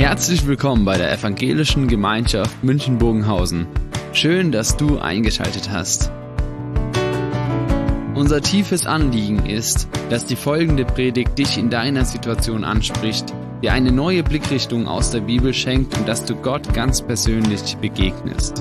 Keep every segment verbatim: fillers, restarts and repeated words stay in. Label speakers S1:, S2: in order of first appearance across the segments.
S1: Herzlich willkommen bei der Evangelischen Gemeinschaft München-Bogenhausen. Schön, dass du eingeschaltet hast. Unser tiefes Anliegen ist, dass die folgende Predigt dich in deiner Situation anspricht, dir eine neue Blickrichtung aus der Bibel schenkt und dass du Gott ganz persönlich begegnest.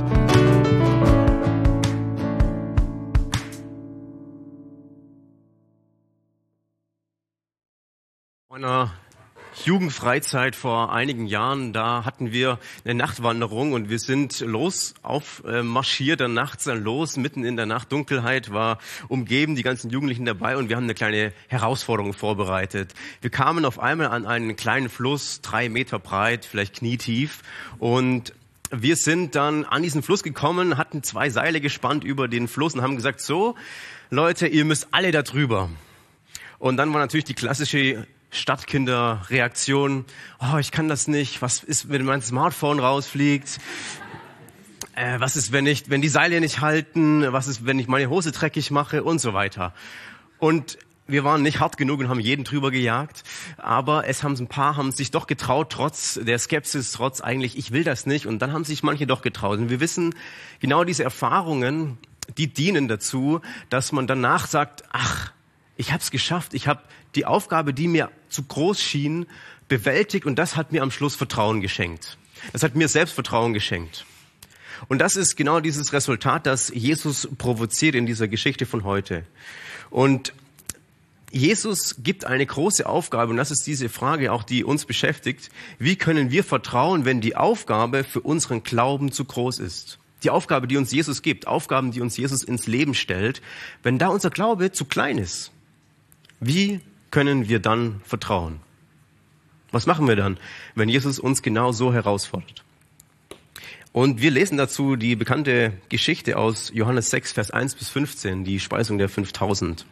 S2: Meiner Jugendfreizeit vor einigen Jahren, da hatten wir eine Nachtwanderung und wir sind los, auf äh, marschiert dann nachts dann los, mitten in der Nacht, Dunkelheit war umgeben, die ganzen Jugendlichen dabei und wir haben eine kleine Herausforderung vorbereitet. Wir kamen auf einmal an einen kleinen Fluss, drei Meter breit, vielleicht knietief, und wir sind dann an diesen Fluss gekommen, hatten zwei Seile gespannt über den Fluss und haben gesagt, so Leute, ihr müsst alle da drüber. Und dann war natürlich die klassische Stadtkinderreaktion, oh, ich kann das nicht, was ist, wenn mein Smartphone rausfliegt, äh, was ist, wenn ich, wenn die Seile nicht halten, was ist, wenn ich meine Hose dreckig mache und so weiter. Und wir waren nicht hart genug und haben jeden drüber gejagt, aber es haben ein paar haben sich doch getraut, trotz der Skepsis, trotz eigentlich, ich will das nicht, und dann haben sich manche doch getraut. Und wir wissen, genau diese Erfahrungen, die dienen dazu, dass man danach sagt, ach, ich habe es geschafft, ich habe die Aufgabe, die mir zu groß schien, bewältigt, und das hat mir am Schluss Vertrauen geschenkt. Das hat mir Selbstvertrauen geschenkt. Und das ist genau dieses Resultat, das Jesus provoziert in dieser Geschichte von heute. Und Jesus gibt eine große Aufgabe, und das ist diese Frage auch, die uns beschäftigt. Wie können wir vertrauen, wenn die Aufgabe für unseren Glauben zu groß ist? Die Aufgabe, die uns Jesus gibt, Aufgaben, die uns Jesus ins Leben stellt, wenn da unser Glaube zu klein ist. Wie können wir dann vertrauen? Was machen wir dann, wenn Jesus uns genau so herausfordert? Und wir lesen dazu die bekannte Geschichte aus Johannes sechs, Vers eins bis fünfzehn, die Speisung der fünftausend.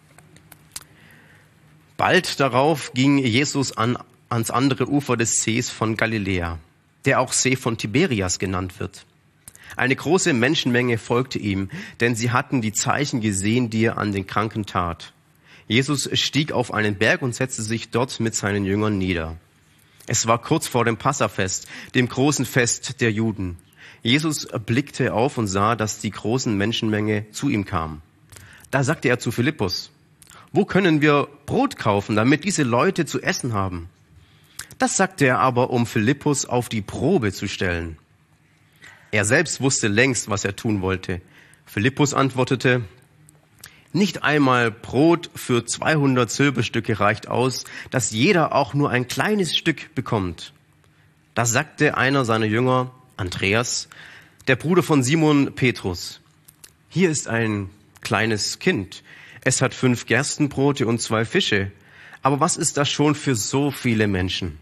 S2: Bald darauf ging Jesus an, ans andere Ufer des Sees von Galiläa, der auch See von Tiberias genannt wird. Eine große Menschenmenge folgte ihm, denn sie hatten die Zeichen gesehen, die er an den Kranken tat. Jesus stieg auf einen Berg und setzte sich dort mit seinen Jüngern nieder. Es war kurz vor dem Passafest, dem großen Fest der Juden. Jesus blickte auf und sah, dass die großen Menschenmenge zu ihm kam. Da sagte er zu Philippus, wo können wir Brot kaufen, damit diese Leute zu essen haben? Das sagte er aber, um Philippus auf die Probe zu stellen. Er selbst wusste längst, was er tun wollte. Philippus antwortete, nicht einmal Brot für zweihundert Silberstücke reicht aus, dass jeder auch nur ein kleines Stück bekommt. Da sagte einer seiner Jünger, Andreas, der Bruder von Simon Petrus, hier ist ein kleines Kind. Es hat fünf Gerstenbrote und zwei Fische. Aber was ist das schon für so viele Menschen?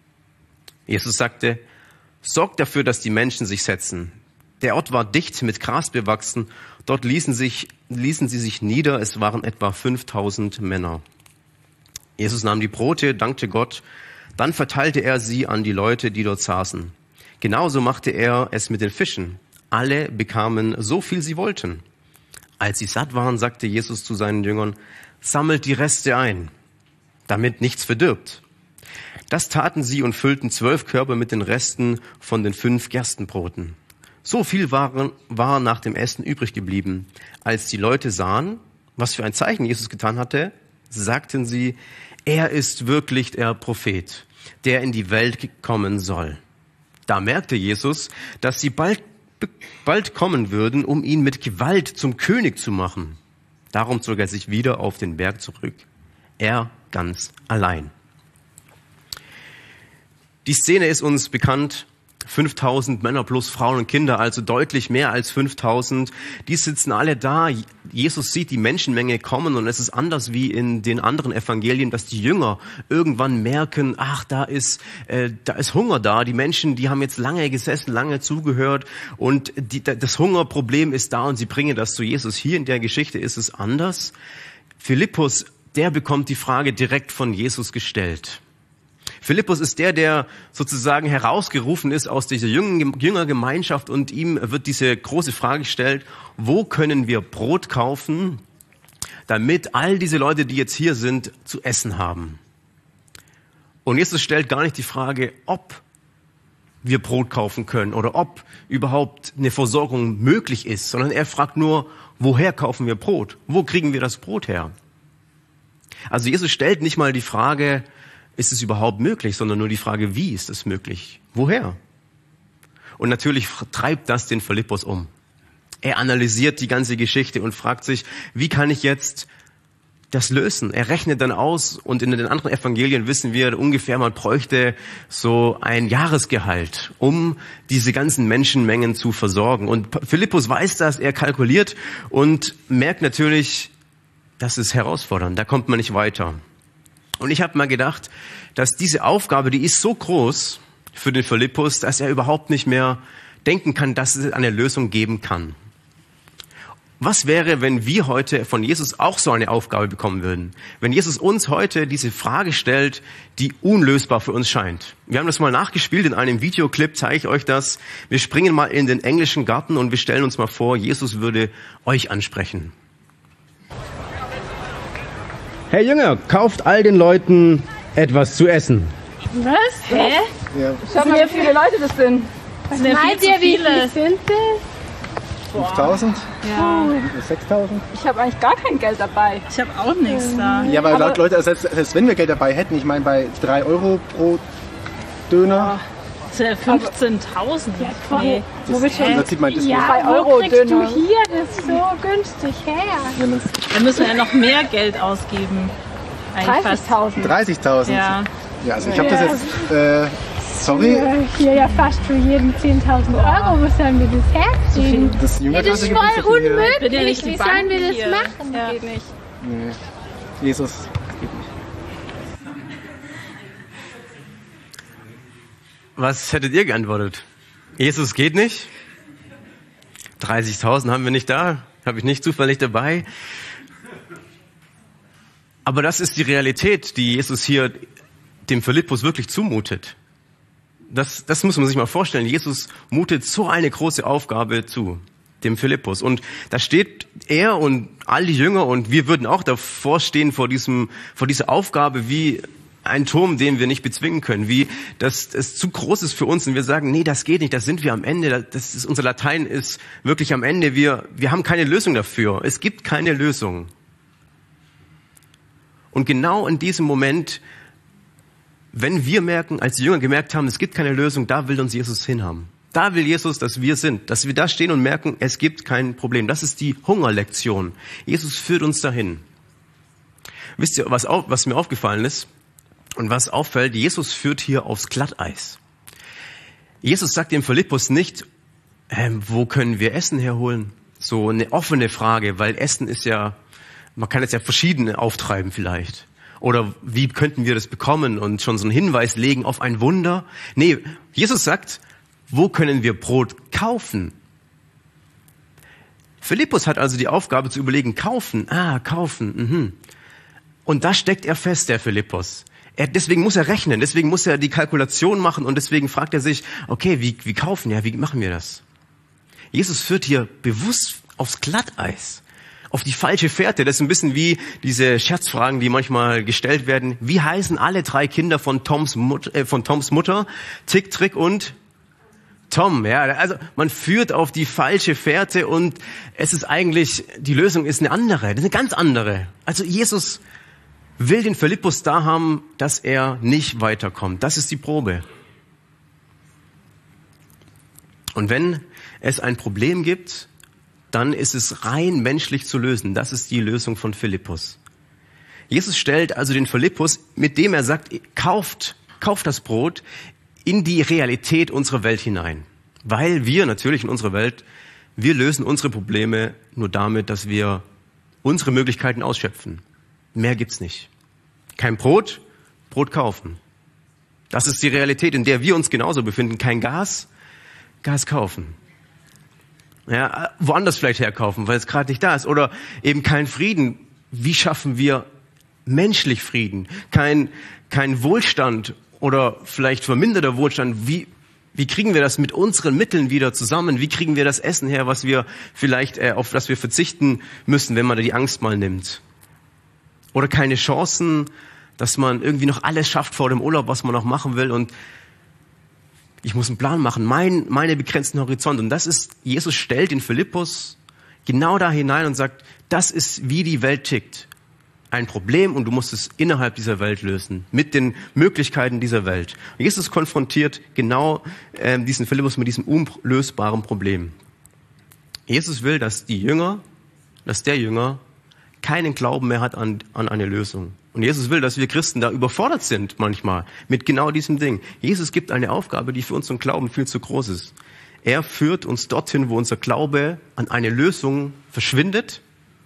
S2: Jesus sagte, sorgt dafür, dass die Menschen sich setzen. Der Ort war dicht mit Gras bewachsen. Dort ließen, sich, ließen sie sich nieder. Es waren etwa fünftausend Männer. Jesus nahm die Brote, dankte Gott. Dann verteilte er sie an die Leute, die dort saßen. Genauso machte er es mit den Fischen. Alle bekamen so viel sie wollten. Als sie satt waren, sagte Jesus zu seinen Jüngern, sammelt die Reste ein, damit nichts verdirbt. Das taten sie und füllten zwölf Körbe mit den Resten von den fünf Gerstenbroten. So viel waren, war nach dem Essen übrig geblieben. Als die Leute sahen, was für ein Zeichen Jesus getan hatte, sagten sie, er ist wirklich der Prophet, der in die Welt kommen soll. Da merkte Jesus, dass sie bald, bald kommen würden, um ihn mit Gewalt zum König zu machen. Darum zog er sich wieder auf den Berg zurück. Er ganz allein. Die Szene ist uns bekannt. fünftausend Männer plus Frauen und Kinder, also deutlich mehr als fünftausend. Die sitzen alle da. Jesus sieht die Menschenmenge kommen, und es ist anders wie in den anderen Evangelien, dass die Jünger irgendwann merken, ach, da ist, äh, da ist Hunger da. Die Menschen, die haben jetzt lange gesessen, lange zugehört, und die, das Hungerproblem ist da, und sie bringen das zu Jesus. Hier in der Geschichte ist es anders. Philippus, der bekommt die Frage direkt von Jesus gestellt. Philippus ist der, der sozusagen herausgerufen ist aus dieser Jüngergemeinschaft, und ihm wird diese große Frage gestellt, wo können wir Brot kaufen, damit all diese Leute, die jetzt hier sind, zu essen haben. Und Jesus stellt gar nicht die Frage, ob wir Brot kaufen können oder ob überhaupt eine Versorgung möglich ist, sondern er fragt nur, woher kaufen wir Brot? Wo kriegen wir das Brot her? Also Jesus stellt nicht mal die Frage, ist es überhaupt möglich, sondern nur die Frage, wie ist es möglich? Woher? Und natürlich treibt das den Philippus um. Er analysiert die ganze Geschichte und fragt sich, wie kann ich jetzt das lösen? Er rechnet dann aus und in den anderen Evangelien wissen wir ungefähr, man bräuchte so ein Jahresgehalt, um diese ganzen Menschenmengen zu versorgen. Und Philippus weiß das, er kalkuliert und merkt natürlich, das ist herausfordernd, da kommt man nicht weiter. Und ich habe mal gedacht, dass diese Aufgabe, die ist so groß für den Philippus, dass er überhaupt nicht mehr denken kann, dass es eine Lösung geben kann. Was wäre, wenn wir heute von Jesus auch so eine Aufgabe bekommen würden? Wenn Jesus uns heute diese Frage stellt, die unlösbar für uns scheint. Wir haben das mal nachgespielt in einem Videoclip, zeige ich euch das. Wir springen mal in den englischen Garten und wir stellen uns mal vor, Jesus würde euch ansprechen.
S3: Herr Jünger, kauft all den Leuten etwas zu essen.
S4: Was? Hä?
S5: Ja.
S4: Schau mal, wie viele Leute das sind.
S6: Was meint ihr, wie viele sind das?
S5: fünftausend?
S4: Ja.
S5: sechstausend?
S4: Ich habe eigentlich gar kein Geld dabei.
S6: Ich habe auch nichts da.
S5: Ja, aber,
S4: Aber-
S5: Leute, selbst, selbst wenn wir Geld dabei hätten, ich meine bei drei Euro pro Döner,
S6: Das sind fünfzehntausend. Nee.
S4: Wo willst du
S5: da zieht man das
S4: Ja.
S5: nicht.
S4: Drei
S6: Ja,
S4: Euro
S6: wo kriegst
S4: Döner.
S6: du hier das so günstig her? Da müssen wir ja noch mehr Geld ausgeben. Eigentlich fast.
S4: dreißigtausend.
S5: dreißigtausend?
S6: Ja.
S5: Ja, also ich habe das jetzt, äh, sorry,
S7: Hier ja fast für jeden zehntausend Euro. Wo sollen wir das herziehen?
S5: das
S7: Das
S5: Jüngerklasse
S7: ist
S5: gibt es
S7: voll
S5: hier.
S6: Bitte
S7: unmöglich.
S6: nicht die
S7: Wie
S6: Bank
S7: sollen wir das
S6: hier.
S7: machen?
S6: Ja.
S4: Geht nicht.
S5: Nee. Jesus geht nicht.
S2: Was hättet ihr geantwortet? Jesus geht nicht? dreißigtausend haben wir nicht da, habe ich nicht zufällig dabei. Aber das ist die Realität, die Jesus hier dem Philippus wirklich zumutet. Das, das muss man sich mal vorstellen. Jesus mutet so eine große Aufgabe zu, dem Philippus. Und da steht er und all die Jünger und wir würden auch davor stehen vor diesem, vor dieser Aufgabe wie ein Turm, den wir nicht bezwingen können, wie das, das zu groß ist für uns und wir sagen, nee, das geht nicht, das sind wir am Ende, das ist, unser Latein ist wirklich am Ende, wir, wir haben keine Lösung dafür. Es gibt keine Lösung. Und genau in diesem Moment, wenn wir merken, als die Jünger gemerkt haben, es gibt keine Lösung, da will uns Jesus hinhaben. Da will Jesus, dass wir sind, dass wir da stehen und merken, es gibt kein Problem. Das ist die Hungerlektion. Jesus führt uns dahin. Wisst ihr, was, auf, was mir aufgefallen ist und was auffällt? Jesus führt hier aufs Glatteis. Jesus sagt dem Philippus nicht, ähm, wo können wir Essen herholen? So eine offene Frage, weil Essen ist ja, man kann jetzt ja verschiedene auftreiben vielleicht. Oder wie könnten wir das bekommen und schon so einen Hinweis legen auf ein Wunder? Nee, Jesus sagt, wo können wir Brot kaufen? Philippus hat also die Aufgabe zu überlegen, kaufen, ah, kaufen, mhm. Und da steckt er fest, der Philippus. Er, deswegen muss er rechnen, deswegen muss er die Kalkulation machen und deswegen fragt er sich, okay, wie, wie kaufen, ja, wie machen wir das? Jesus führt hier bewusst aufs Glatteis, auf die falsche Fährte. Das ist ein bisschen wie diese Scherzfragen, die manchmal gestellt werden. Wie heißen alle drei Kinder von Toms, Mut, äh, von Toms Mutter? Tick, Trick und Tom. Ja, also man führt auf die falsche Fährte und es ist eigentlich, die Lösung ist eine andere, das ist eine ganz andere. Also Jesus will den Philippus da haben, dass er nicht weiterkommt. Das ist die Probe. Und wenn es ein Problem gibt, dann ist es rein menschlich zu lösen. Das ist die Lösung von Philippus. Jesus stellt also den Philippus, mit dem er sagt, kauft, kauft das Brot, in die Realität unserer Welt hinein. Weil wir natürlich in unserer Welt, wir lösen unsere Probleme nur damit, dass wir unsere Möglichkeiten ausschöpfen. Mehr gibt's nicht. Kein Brot, Brot kaufen. Das ist die Realität, in der wir uns genauso befinden. Kein Gas, Gas kaufen. Ja, woanders vielleicht herkaufen, weil es gerade nicht da ist. Oder eben kein Frieden. Wie schaffen wir menschlich Frieden? Kein, kein Wohlstand oder vielleicht verminderter Wohlstand. Wie, wie kriegen wir das mit unseren Mitteln wieder zusammen? Wie kriegen wir das Essen her, was wir vielleicht, äh, auf das wir verzichten müssen, wenn man die Angst mal nimmt? Oder keine Chancen, dass man irgendwie noch alles schafft vor dem Urlaub, was man noch machen will. Und Ich muss einen Plan machen, mein, meine begrenzten Horizont. Und das ist, Jesus stellt den Philippus genau da hinein und sagt, das ist, wie die Welt tickt. Ein Problem und du musst es innerhalb dieser Welt lösen, mit den Möglichkeiten dieser Welt. Und Jesus konfrontiert genau äh, diesen Philippus mit diesem unlösbaren Problem. Jesus will, dass die Jünger, dass der Jünger keinen Glauben mehr hat an, an eine Lösung. Und Jesus will, dass wir Christen da überfordert sind manchmal mit genau diesem Ding. Jesus gibt eine Aufgabe, die für unseren Glauben viel zu groß ist. Er führt uns dorthin, wo unser Glaube an eine Lösung verschwindet,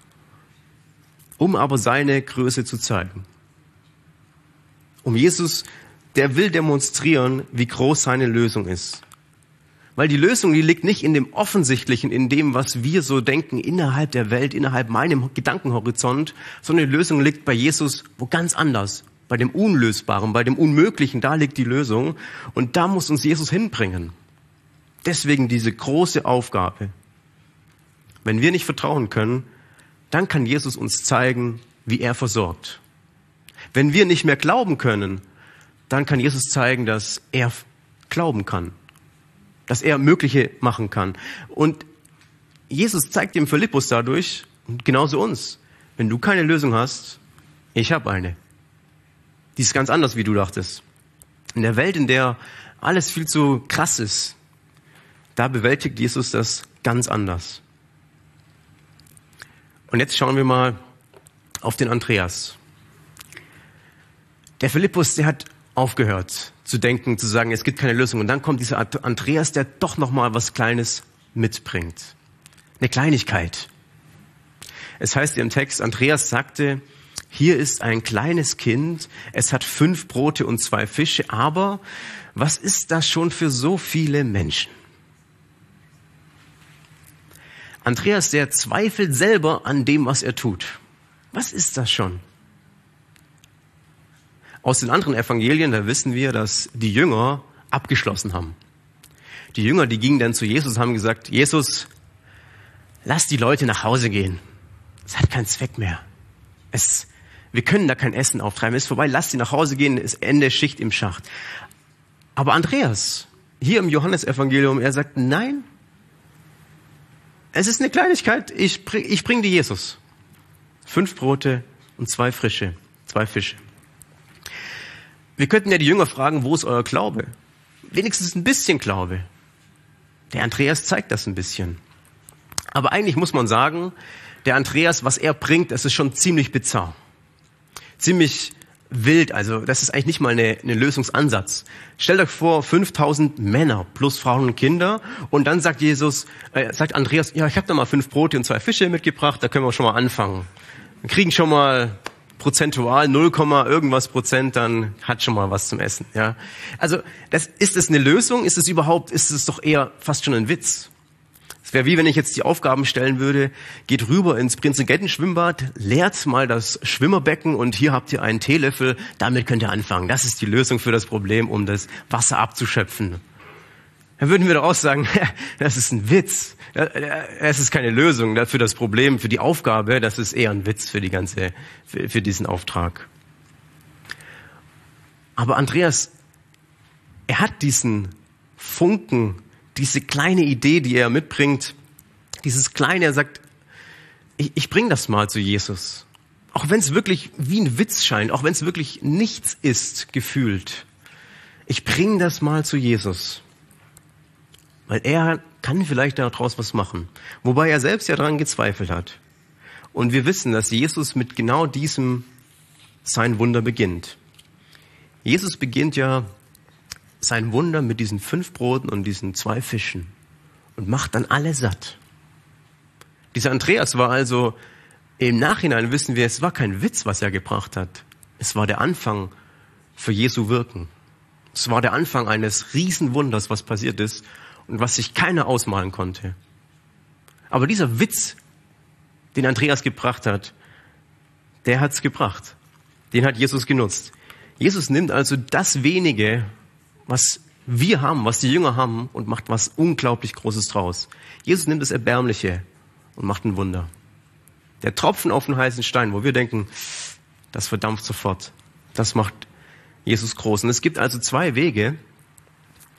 S2: um aber seine Größe zu zeigen. Um Jesus, der will demonstrieren, wie groß seine Lösung ist. Weil die Lösung, die liegt nicht in dem Offensichtlichen, in dem, was wir so denken, innerhalb der Welt, innerhalb meinem Gedankenhorizont, sondern die Lösung liegt bei Jesus wo ganz anders. Bei dem Unlösbaren, bei dem Unmöglichen, da liegt die Lösung. Und da muss uns Jesus hinbringen. Deswegen diese große Aufgabe. Wenn wir nicht vertrauen können, dann kann Jesus uns zeigen, wie er versorgt. Wenn wir nicht mehr glauben können, dann kann Jesus zeigen, dass er glauben kann. Dass er Mögliche machen kann. Und Jesus zeigt dem Philippus dadurch, und genauso uns, wenn du keine Lösung hast, ich habe eine. Die ist ganz anders, wie du dachtest. In der Welt, in der alles viel zu krass ist, da bewältigt Jesus das ganz anders. Und jetzt schauen wir mal auf den Andreas. Der Philippus, der hat aufgehört zu denken, zu sagen, es gibt keine Lösung. Und dann kommt dieser Andreas, der doch noch mal was Kleines mitbringt. Eine Kleinigkeit. Es heißt im Text, Andreas sagte, hier ist ein kleines Kind, es hat fünf Brote und zwei Fische, aber was ist das schon für so viele Menschen? Andreas, der zweifelt selber an dem, was er tut. Was ist das schon? Aus den anderen Evangelien, da wissen wir, dass die Jünger abgeschlossen haben. Die Jünger, die gingen dann zu Jesus und haben gesagt, Jesus, lass die Leute nach Hause gehen. Es hat keinen Zweck mehr. Es, wir können da kein Essen auftreiben. Es ist vorbei, lass sie nach Hause gehen, es ist Ende, Schicht im Schacht. Aber Andreas, hier im Johannesevangelium, er sagt, nein, es ist eine Kleinigkeit, ich bring, ich bring dir Jesus. Fünf Brote und zwei Frische, zwei Fische. Wir könnten ja die Jünger fragen, wo ist euer Glaube? Wenigstens ein bisschen Glaube. Der Andreas zeigt das ein bisschen. Aber eigentlich muss man sagen, der Andreas, was er bringt, das ist schon ziemlich bizarr. Ziemlich wild, also das ist eigentlich nicht mal eine, eine Lösungsansatz. Stellt euch vor, fünftausend Männer plus Frauen und Kinder und dann sagt Jesus, äh, sagt Andreas, ja, ich habe da mal fünf Brote und zwei Fische mitgebracht, da können wir schon mal anfangen. Wir kriegen schon mal prozentual null, irgendwas Prozent, dann hat schon mal was zum Essen. Ja, also das, ist es eine Lösung? Ist es überhaupt? Ist es doch eher fast schon ein Witz? Es wäre wie wenn ich jetzt die Aufgaben stellen würde: Geht rüber ins Prinzengetten-Schwimmbad, leert mal das Schwimmerbecken und hier habt ihr einen Teelöffel. Damit könnt ihr anfangen. Das ist die Lösung für das Problem, um das Wasser abzuschöpfen. Dann würden wir doch auch sagen, das ist ein Witz. Es ist keine Lösung für das Problem, für die Aufgabe. Das ist eher ein Witz für die ganze, für, für diesen Auftrag. Aber Andreas, er hat diesen Funken, diese kleine Idee, die er mitbringt, dieses kleine, er sagt, ich, ich bring das mal zu Jesus. Auch wenn es wirklich wie ein Witz scheint, auch wenn es wirklich nichts ist, gefühlt. Ich bring das mal zu Jesus. Weil er kann vielleicht daraus was machen. Wobei er selbst ja daran gezweifelt hat. Und wir wissen, dass Jesus mit genau diesem sein Wunder beginnt. Jesus beginnt ja sein Wunder mit diesen fünf Broten und diesen zwei Fischen und macht dann alle satt. Dieser Andreas war also, im Nachhinein wissen wir, es war kein Witz, was er gebracht hat. Es war der Anfang für Jesu Wirken. Es war der Anfang eines Riesenwunders, was passiert ist und was sich keiner ausmalen konnte. Aber dieser Witz, den Andreas gebracht hat, der hat's gebracht. Den hat Jesus genutzt. Jesus nimmt also das Wenige, was wir haben, was die Jünger haben, und macht was unglaublich Großes draus. Jesus nimmt das Erbärmliche und macht ein Wunder. Der Tropfen auf den heißen Stein, wo wir denken, das verdampft sofort. Das macht Jesus groß. Und es gibt also zwei Wege,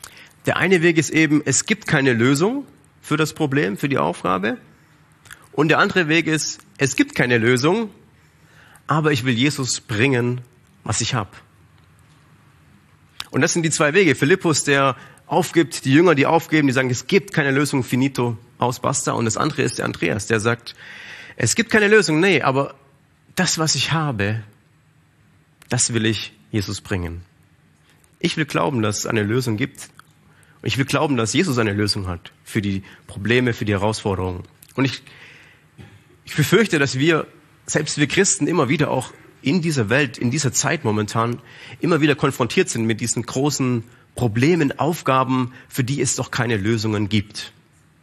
S2: Der eine Weg ist eben, es gibt keine Lösung für das Problem, für die Aufgabe. Und der andere Weg ist, es gibt keine Lösung, aber ich will Jesus bringen, was ich habe. Und das sind die zwei Wege. Philippus, der aufgibt, die Jünger, die aufgeben, die sagen, es gibt keine Lösung, finito, aus, basta. Und das andere ist der Andreas, der sagt, es gibt keine Lösung, nee, aber das, was ich habe, das will ich Jesus bringen. Ich will glauben, dass es eine Lösung gibt. Ich will glauben, dass Jesus eine Lösung hat für die Probleme, für die Herausforderungen. Und ich, ich befürchte, dass wir, selbst wir Christen, immer wieder auch in dieser Welt, in dieser Zeit momentan, immer wieder konfrontiert sind mit diesen großen Problemen, Aufgaben, für die es doch keine Lösungen gibt.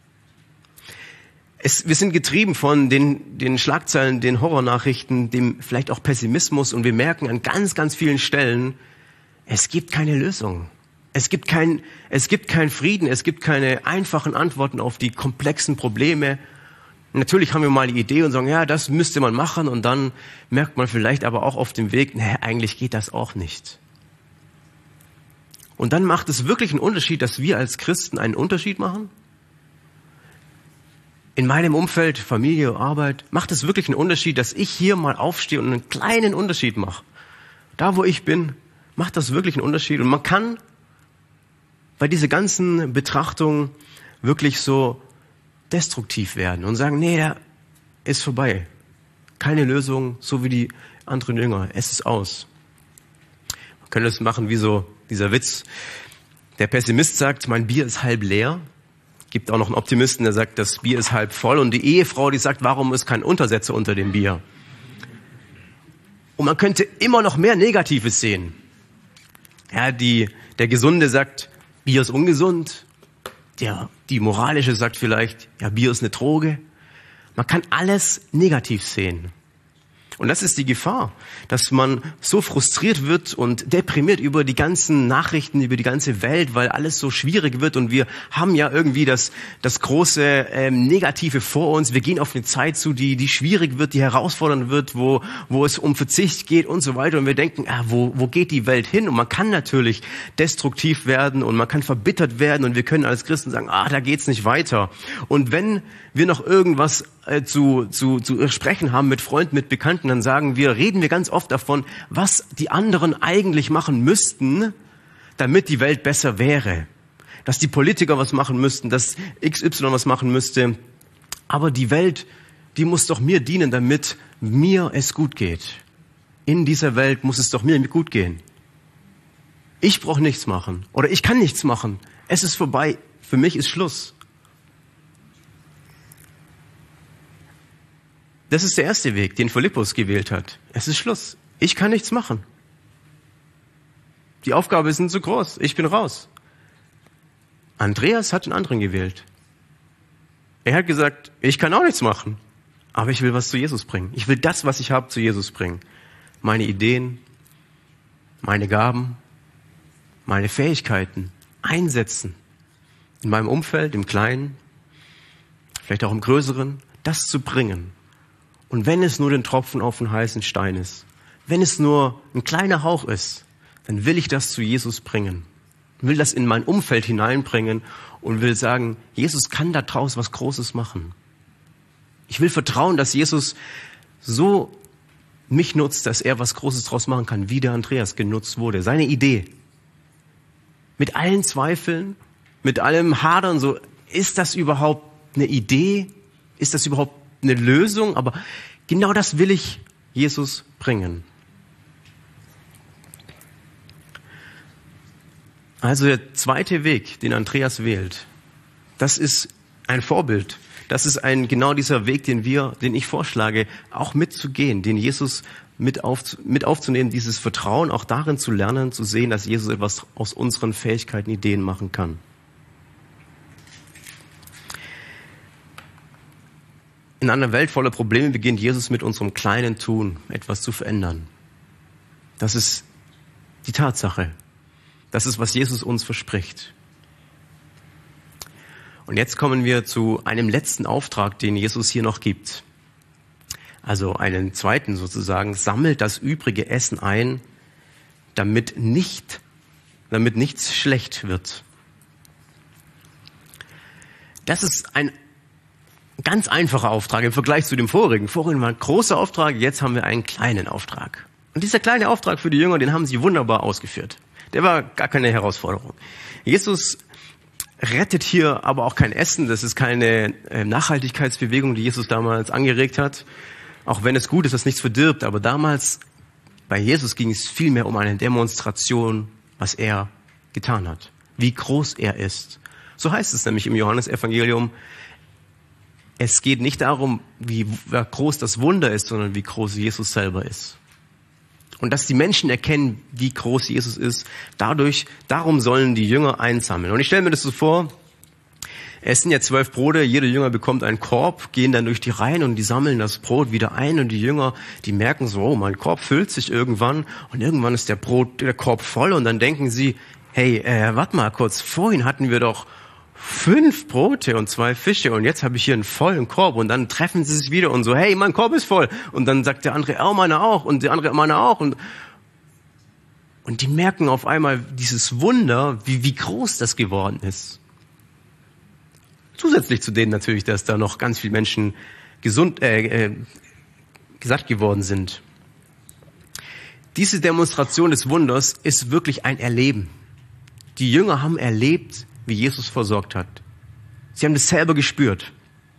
S2: Es, wir sind getrieben von den, den Schlagzeilen, den Horrornachrichten, dem vielleicht auch Pessimismus, und wir merken an ganz, ganz vielen Stellen, es gibt keine Lösung. Es gibt kein, es gibt keinen Frieden, es gibt keine einfachen Antworten auf die komplexen Probleme. Natürlich haben wir mal die Idee und sagen, ja, das müsste man machen, und dann merkt man vielleicht aber auch auf dem Weg, nee, eigentlich geht das auch nicht. Und dann macht es wirklich einen Unterschied, dass wir als Christen einen Unterschied machen? In meinem Umfeld, Familie, Arbeit, macht es wirklich einen Unterschied, dass ich hier mal aufstehe und einen kleinen Unterschied mache? Da, wo ich bin, macht das wirklich einen Unterschied? Und man kann bei dieser ganzen Betrachtung wirklich so destruktiv werden und sagen, nee, da ist vorbei. Keine Lösung, so wie die anderen Jünger. Es ist aus. Man könnte es machen wie so dieser Witz. Der Pessimist sagt, mein Bier ist halb leer. Gibt auch noch einen Optimisten, der sagt, das Bier ist halb voll. Und die Ehefrau, die sagt, warum ist kein Untersetzer unter dem Bier? Und man könnte immer noch mehr Negatives sehen. Ja, die, der Gesunde sagt, Bier ist ungesund. Der, die moralische sagt vielleicht, ja, Bier ist eine Droge. Man kann alles negativ sehen. Und das ist die Gefahr, dass man so frustriert wird und deprimiert über die ganzen Nachrichten, über die ganze Welt, weil alles so schwierig wird, und wir haben ja irgendwie das, das große ähm, Negative vor uns. Wir gehen auf eine Zeit zu, die, die schwierig wird, die herausfordernd wird, wo, wo es um Verzicht geht und so weiter. Und wir denken, ah, wo, wo geht die Welt hin? Und man kann natürlich destruktiv werden und man kann verbittert werden, und wir können als Christen sagen, ah, da geht's nicht weiter. Und wenn wir noch irgendwas äh, zu, zu, zu sprechen haben mit Freunden, mit Bekannten, dann sagen wir, reden wir ganz oft davon, was die anderen eigentlich machen müssten, damit die Welt besser wäre. Dass die Politiker was machen müssten, dass X Y was machen müsste. Aber die Welt, die muss doch mir dienen, damit mir es gut geht. In dieser Welt muss es doch mir gut gehen. Ich brauche nichts machen oder ich kann nichts machen. Es ist vorbei. Für mich ist Schluss. Das ist der erste Weg, den Philippus gewählt hat. Es ist Schluss. Ich kann nichts machen. Die Aufgaben sind zu groß. Ich bin raus. Andreas hat einen anderen gewählt. Er hat gesagt, ich kann auch nichts machen, aber ich will was zu Jesus bringen. Ich will das, was ich habe, zu Jesus bringen. Meine Ideen, meine Gaben, meine Fähigkeiten einsetzen. In meinem Umfeld, im Kleinen, vielleicht auch im Größeren, das zu bringen. Und wenn es nur den Tropfen auf den heißen Stein ist, wenn es nur ein kleiner Hauch ist, dann will ich das zu Jesus bringen. Will das in mein Umfeld hineinbringen und will sagen, Jesus kann da draus was Großes machen. Ich will vertrauen, dass Jesus so mich nutzt, dass er was Großes draus machen kann, wie der Andreas genutzt wurde. Seine Idee. Mit allen Zweifeln, mit allem Hadern, so, ist das überhaupt eine Idee? Ist das überhaupt eine Lösung? Aber genau das will ich Jesus bringen. Also der zweite Weg, den Andreas wählt, das ist ein Vorbild. Das ist ein genau dieser Weg, den wir, den ich vorschlage, auch mitzugehen, den Jesus mit, auf, mit aufzunehmen, dieses Vertrauen auch darin zu lernen, zu sehen, dass Jesus etwas aus unseren Fähigkeiten, Ideen machen kann. In einer Welt voller Probleme beginnt Jesus mit unserem kleinen Tun etwas zu verändern. Das ist die Tatsache. Das ist, was Jesus uns verspricht. Und jetzt kommen wir zu einem letzten Auftrag, den Jesus hier noch gibt. Also einen zweiten sozusagen, sammelt das übrige Essen ein, damit nicht, damit nichts schlecht wird. Das ist ein ganz einfacher Auftrag im Vergleich zu dem vorigen. Vorhin war ein großer Auftrag, jetzt haben wir einen kleinen Auftrag. Und dieser kleine Auftrag für die Jünger, den haben sie wunderbar ausgeführt. Der war gar keine Herausforderung. Jesus rettet hier aber auch kein Essen. Das ist keine äh, Nachhaltigkeitsbewegung, die Jesus damals angeregt hat. Auch wenn es gut ist, dass nichts verdirbt. Aber damals bei Jesus ging es vielmehr um eine Demonstration, was er getan hat. Wie groß er ist. So heißt es nämlich im Johannesevangelium. Es geht nicht darum, wie groß das Wunder ist, sondern wie groß Jesus selber ist. Und dass die Menschen erkennen, wie groß Jesus ist, dadurch, darum sollen die Jünger einsammeln. Und ich stelle mir das so vor, es sind ja zwölf Brote, jeder Jünger bekommt einen Korb, gehen dann durch die Reihen und die sammeln das Brot wieder ein und die Jünger, die merken so, oh, mein Korb füllt sich irgendwann und irgendwann ist der Brot, der Korb voll und dann denken sie, hey, äh, warte mal kurz, vorhin hatten wir doch fünf Brote und zwei Fische und jetzt habe ich hier einen vollen Korb und dann treffen sie sich wieder und so, hey, mein Korb ist voll. Und dann sagt der andere, oh, meiner auch und der andere, meiner auch. Und, und die merken auf einmal dieses Wunder, wie, wie groß das geworden ist. Zusätzlich zu denen natürlich, dass da noch ganz viele Menschen gesund, äh, äh, gesatt geworden sind. Diese Demonstration des Wunders ist wirklich ein Erleben. Die Jünger haben erlebt, wie Jesus versorgt hat. Sie haben das selber gespürt.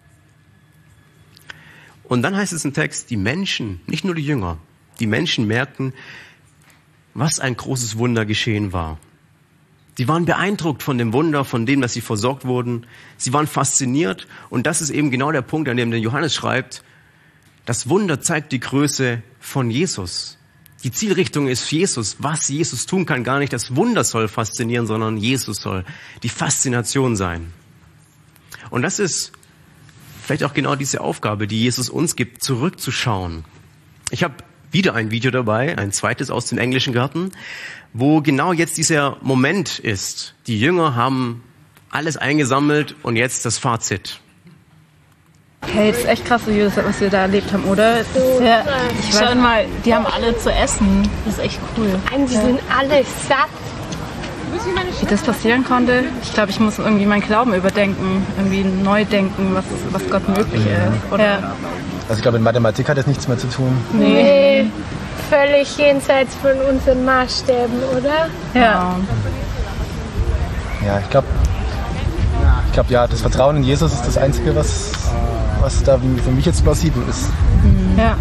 S2: Und dann heißt es im Text, die Menschen, nicht nur die Jünger, die Menschen merkten, was ein großes Wunder geschehen war. Sie waren beeindruckt von dem Wunder, von dem, dass sie versorgt wurden. Sie waren fasziniert. Und das ist eben genau der Punkt, an dem der Johannes schreibt, das Wunder zeigt die Größe von Jesus. Die Zielrichtung ist Jesus. Was Jesus tun kann, gar nicht das Wunder soll faszinieren, sondern Jesus soll die Faszination sein. Und das ist vielleicht auch genau diese Aufgabe, die Jesus uns gibt, zurückzuschauen. Ich habe wieder ein Video dabei, ein zweites aus dem englischen Garten, wo genau jetzt dieser Moment ist. Die Jünger haben alles eingesammelt und jetzt das Fazit.
S6: Hey, das ist echt krass, was wir da erlebt haben, oder? Ja, ich schau mal, die haben alle zu essen. Das ist echt cool.
S7: Und die sind alle satt.
S6: Wie das passieren konnte, ich glaube, ich muss irgendwie meinen Glauben überdenken, irgendwie neu denken, was, was Gott möglich ist. Oder? Ja.
S5: Also ich glaube, in Mathematik hat das nichts mehr zu tun.
S7: Nee, völlig jenseits von unseren Maßstäben, oder?
S6: Ja.
S5: Ja, ich glaube, ich glaube, ja, das Vertrauen in Jesus ist das Einzige, was, was da für mich jetzt plausibel ist.
S6: Ja.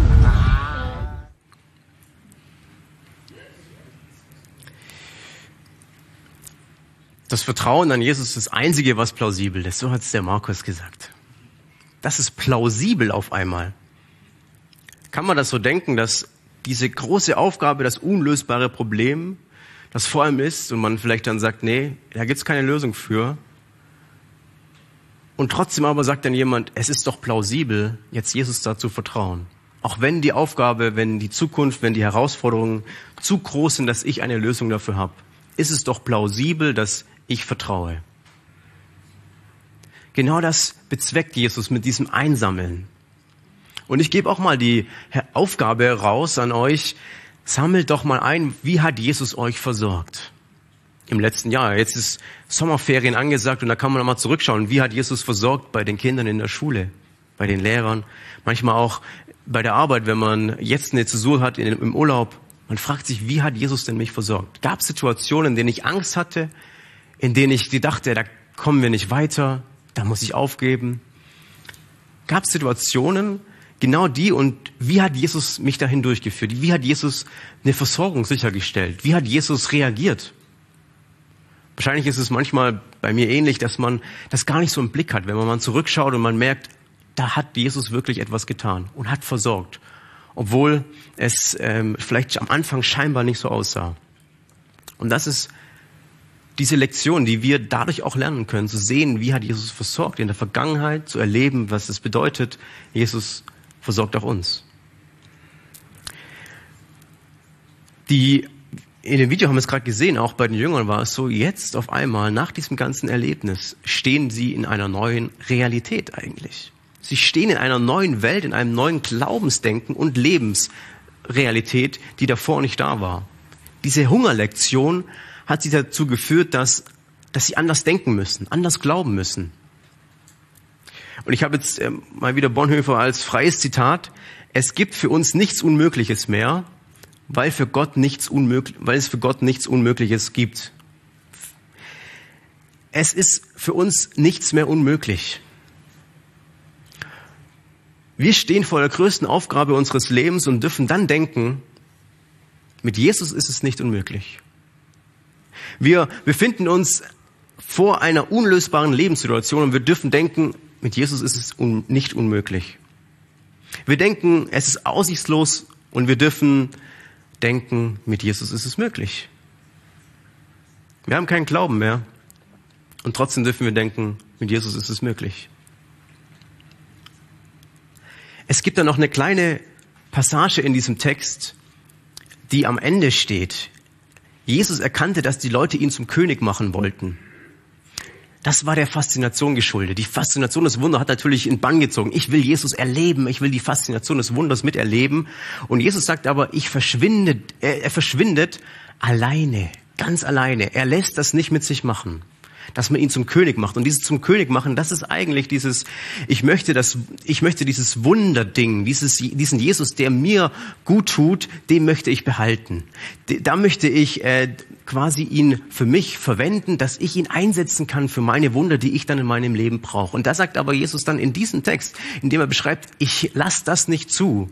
S2: Das Vertrauen an Jesus ist das Einzige, was plausibel ist. So hat es der Markus gesagt. Das ist plausibel auf einmal. Kann man das so denken, dass diese große Aufgabe, das unlösbare Problem, das vor allem ist und man vielleicht dann sagt, nee, da gibt's keine Lösung für. Und trotzdem aber sagt dann jemand, es ist doch plausibel, jetzt Jesus da zu vertrauen. Auch wenn die Aufgabe, wenn die Zukunft, wenn die Herausforderungen zu groß sind, dass ich eine Lösung dafür habe, ist es doch plausibel, dass ich vertraue. Genau das bezweckt Jesus mit diesem Einsammeln. Und ich gebe auch mal die Aufgabe raus an euch, sammelt doch mal ein, wie hat Jesus euch versorgt? Im letzten Jahr, jetzt ist Sommerferien angesagt und da kann man nochmal zurückschauen, wie hat Jesus versorgt bei den Kindern in der Schule, bei den Lehrern, manchmal auch bei der Arbeit, wenn man jetzt eine Zäsur hat im Urlaub. Man fragt sich, wie hat Jesus denn mich versorgt? Gab es Situationen, in denen ich Angst hatte, in denen ich dachte, da kommen wir nicht weiter, da muss ich aufgeben? Gab es Situationen, genau die, und wie hat Jesus mich dahin durchgeführt? Wie hat Jesus eine Versorgung sichergestellt? Wie hat Jesus reagiert? Wahrscheinlich ist es manchmal bei mir ähnlich, dass man das gar nicht so im Blick hat, wenn man mal zurückschaut und man merkt, da hat Jesus wirklich etwas getan und hat versorgt. Obwohl es ähm, vielleicht am Anfang scheinbar nicht so aussah. Und das ist diese Lektion, die wir dadurch auch lernen können, zu sehen, wie hat Jesus versorgt in der Vergangenheit, zu erleben, was es bedeutet, Jesus versorgt auch uns. Die, in dem Video haben wir es gerade gesehen, auch bei den Jüngern war es so, jetzt auf einmal, nach diesem ganzen Erlebnis, stehen sie in einer neuen Realität eigentlich. Sie stehen in einer neuen Welt, in einem neuen Glaubensdenken und Lebensrealität, die davor nicht da war. Diese Hungerlektion hat sie dazu geführt, dass, dass sie anders denken müssen, anders glauben müssen. Und ich habe jetzt äh, mal wieder Bonhoeffer als freies Zitat. Es gibt für uns nichts Unmögliches mehr, weil für Gott nichts unmöglich, weil es für Gott nichts Unmögliches gibt. Es ist für uns nichts mehr unmöglich. Wir stehen vor der größten Aufgabe unseres Lebens und dürfen dann denken, mit Jesus ist es nicht unmöglich. Wir befinden uns vor einer unlösbaren Lebenssituation und wir dürfen denken, mit Jesus ist es un- nicht unmöglich. Wir denken, es ist aussichtslos und wir dürfen denken, mit Jesus ist es möglich. Wir haben keinen Glauben mehr und trotzdem dürfen wir denken, mit Jesus ist es möglich. Es gibt da noch eine kleine Passage in diesem Text, die am Ende steht. Jesus erkannte, dass die Leute ihn zum König machen wollten. Das war der Faszination geschuldet. Die Faszination des Wunders hat natürlich in Bann gezogen. Ich will Jesus erleben, ich will die Faszination des Wunders miterleben. Und Jesus sagt aber, ich verschwinde, er, er verschwindet alleine, ganz alleine. Er lässt das nicht mit sich machen, dass man ihn zum König macht. Und dieses zum König machen, das ist eigentlich dieses, ich möchte das, ich möchte dieses Wunderding, dieses, diesen Jesus, der mir gut tut, den möchte ich behalten. Da möchte ich äh, quasi ihn für mich verwenden, dass ich ihn einsetzen kann für meine Wunder, die ich dann in meinem Leben brauche. Und da sagt aber Jesus dann in diesem Text, in dem er beschreibt, ich lasse das nicht zu,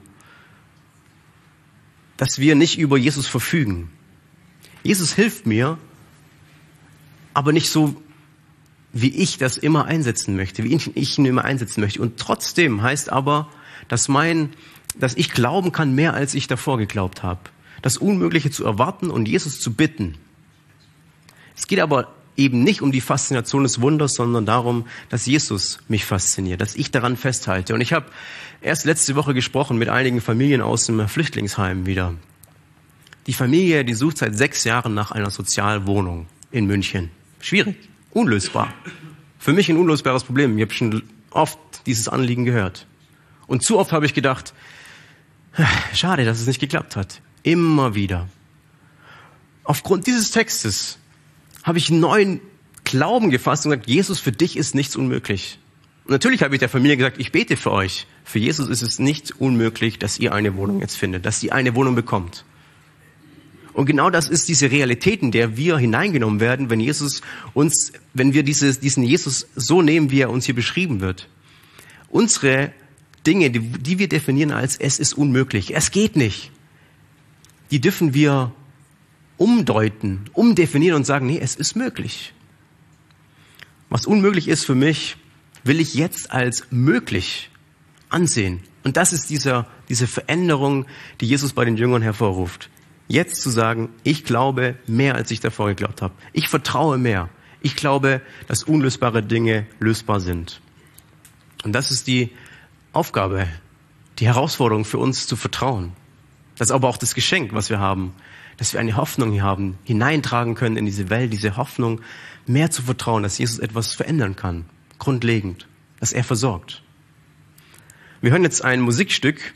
S2: dass wir nicht über Jesus verfügen. Jesus hilft mir, aber nicht so, wie ich das immer einsetzen möchte, wie ich, ich ihn immer einsetzen möchte. Und trotzdem heißt aber, dass mein, dass ich glauben kann, mehr als ich davor geglaubt habe. Das Unmögliche zu erwarten und Jesus zu bitten. Es geht aber eben nicht um die Faszination des Wunders, sondern darum, dass Jesus mich fasziniert, dass ich daran festhalte. Und ich habe erst letzte Woche gesprochen mit einigen Familien aus dem Flüchtlingsheim wieder. Die Familie, die sucht seit sechs Jahren nach einer Sozialwohnung in München. Schwierig, unlösbar. Für mich ein unlösbares Problem. Ich habe schon oft dieses Anliegen gehört. Und zu oft habe ich gedacht, schade, dass es nicht geklappt hat. Immer wieder. Aufgrund dieses Textes habe ich einen neuen Glauben gefasst und gesagt, Jesus, für dich ist nichts unmöglich. Und natürlich habe ich der Familie gesagt, ich bete für euch. Für Jesus ist es nicht unmöglich, dass ihr eine Wohnung jetzt findet, dass ihr eine Wohnung bekommt. Und genau das ist diese Realität, in der wir hineingenommen werden, wenn Jesus uns, wenn wir dieses, diesen Jesus so nehmen, wie er uns hier beschrieben wird. Unsere Dinge, die, die wir definieren als es ist unmöglich, es geht nicht, die dürfen wir umdeuten, umdefinieren und sagen, nee, es ist möglich. Was unmöglich ist für mich, will ich jetzt als möglich ansehen. Und das ist dieser, diese Veränderung, die Jesus bei den Jüngern hervorruft. Jetzt zu sagen, ich glaube mehr, als ich davor geglaubt habe. Ich vertraue mehr. Ich glaube, dass unlösbare Dinge lösbar sind. Und das ist die Aufgabe, die Herausforderung für uns zu vertrauen. Das ist aber auch das Geschenk, was wir haben, dass wir eine Hoffnung haben, hineintragen können in diese Welt, diese Hoffnung, mehr zu vertrauen, dass Jesus etwas verändern kann, grundlegend, dass er versorgt. Wir hören jetzt ein Musikstück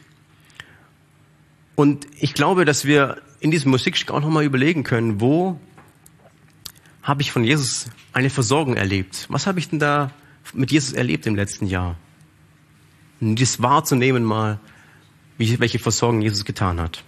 S2: und ich glaube, dass wir in diesem Musikstück auch nochmal überlegen können, wo habe ich von Jesus eine Versorgung erlebt? Was habe ich denn da mit Jesus erlebt im letzten Jahr? Und das wahrzunehmen mal, wie, welche Versorgung Jesus getan hat.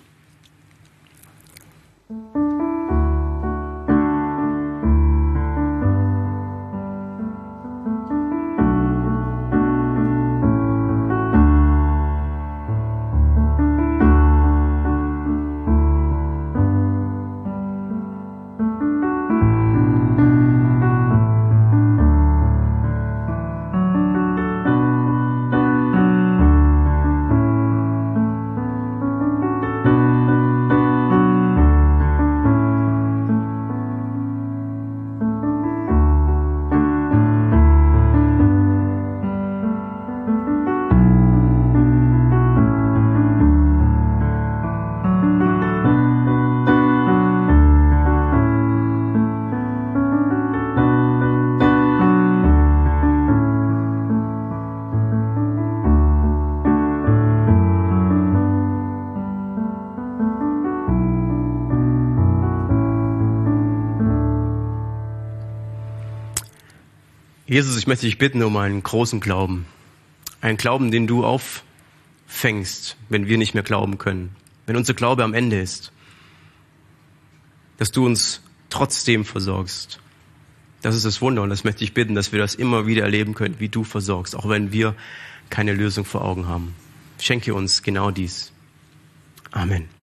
S2: Jesus, ich möchte dich bitten um einen großen Glauben. Ein Glauben, den du auffängst, wenn wir nicht mehr glauben können. Wenn unser Glaube am Ende ist. Dass du uns trotzdem versorgst. Das ist das Wunder und das möchte ich bitten, dass wir das immer wieder erleben können, wie du versorgst, auch wenn wir keine Lösung vor Augen haben. Schenke uns genau dies. Amen.